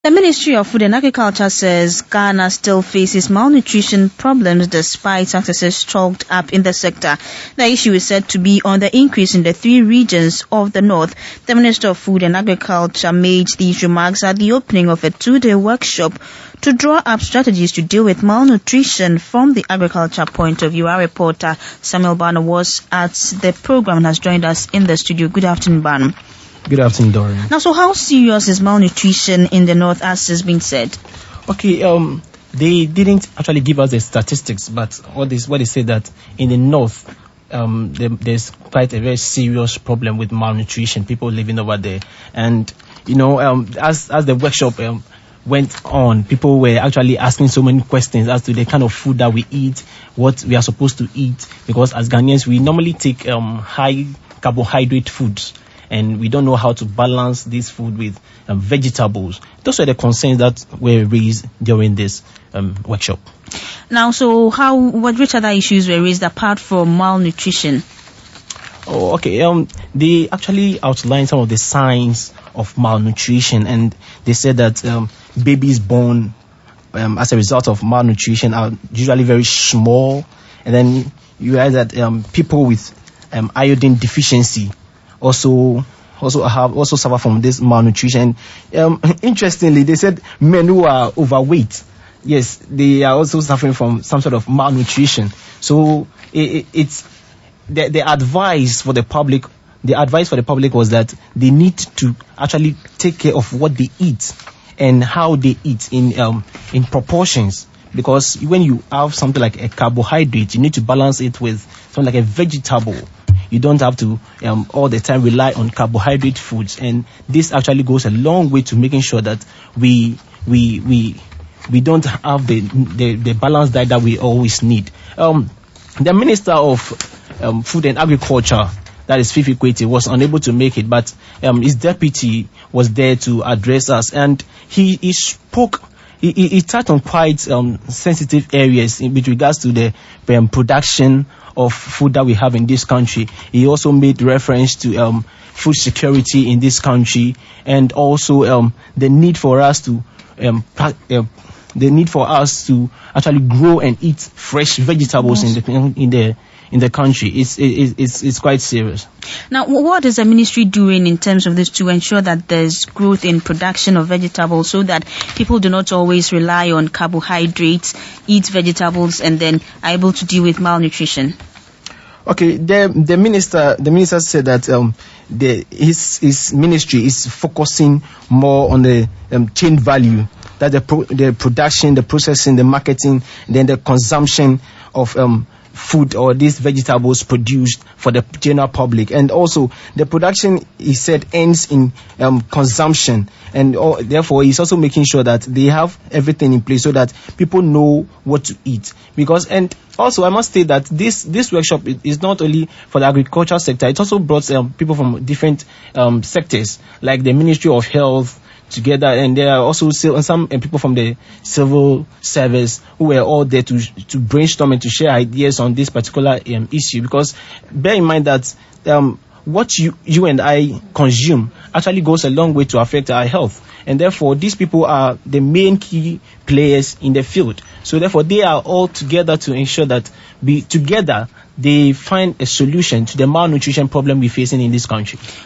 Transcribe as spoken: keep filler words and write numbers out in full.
The Ministry of Food and Agriculture says Ghana still faces malnutrition problems despite successes chalked up in the sector. The issue is said to be on the increase in the three regions of the north. The Minister of Food and Agriculture made these remarks at the opening of a two-day workshop to draw up strategies to deal with malnutrition from the agriculture point of view. Our reporter Samuel Bano was at the program and has joined us in the studio. Good afternoon, Bano. Good afternoon, Dorian. Now, so how serious is malnutrition in the north, as has been said? Okay, um, they didn't actually give us the statistics, but what they, what they said that in the north, um, there, there's quite a very serious problem with malnutrition, people living over there. And, you know, um, as, as the workshop um, went on, people were actually asking so many questions as to the kind of food that we eat, what we are supposed to eat, because as Ghanaians, we normally take um, high carbohydrate foods, and we don't know how to balance this food with um, vegetables. Those were the concerns that were raised during this um, workshop. Now, so how, what which other issues were raised apart from malnutrition? Oh, okay. Um, they actually outlined some of the signs of malnutrition, and they said that um, babies born um, as a result of malnutrition are usually very small, and then you realize that um, people with um, iodine deficiency also also have also suffer from this malnutrition. Um, interestingly, they said men who are overweight, yes, they are also suffering from some sort of malnutrition. So it, it, it's the, the advice for the public. The advice for the public was that they need to actually take care of what they eat and how they eat in um, in proportions. Because when you have something like a carbohydrate, you need to balance it with something like a vegetable. You don't have to um, all the time rely on carbohydrate foods, and this actually goes a long way to making sure that we we we we don't have the the, the balanced diet that we always need. Um, the Minister of um, Food and Agriculture, that is Fifi Kwete, was unable to make it, but um, his deputy was there to address us, and he, he spoke. He, he, he touched on quite um, sensitive areas in, with regards to the um, production of food that we have in this country. He also made reference to um, food security in this country, and also um, the need for us to um, pra- uh, the need for us to actually grow and eat fresh vegetables yes. in the in the in the country. It's it, it's it's quite serious. Now, what is the ministry doing in terms of this to ensure that there's growth in production of vegetables, so that people do not always rely on carbohydrates, eat vegetables, and then are able to deal with malnutrition? Okay, the the minister the minister said that um the his his ministry is focusing more on the um, chain value, that the pro, the production, the processing, the marketing, then the consumption of um food or these vegetables produced for the general public. And also the production, he said, ends in um, consumption, and uh, therefore he's also making sure that they have everything in place so that people know what to eat. Because, and also I must say that this this workshop is not only for the agricultural sector, it also brought um, people from different um, sectors, like the Ministry of Health together, and there are also some people from the civil service who were all there to to brainstorm and to share ideas on this particular um, issue. Because bear in mind that um, what you you and I consume actually goes a long way to affect our health, and therefore these people are the main key players in the field. So therefore they are all together to ensure that we together they find a solution to the malnutrition problem we're facing in this country.